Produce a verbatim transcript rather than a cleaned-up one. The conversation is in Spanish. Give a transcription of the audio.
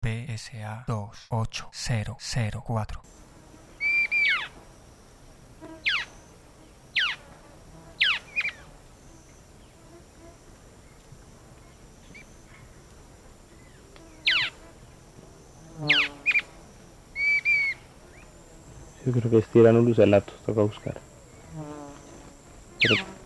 P S A dos ocho cero cero cuatro. Yo creo que es Tiranulus alatus, toca buscar. Pero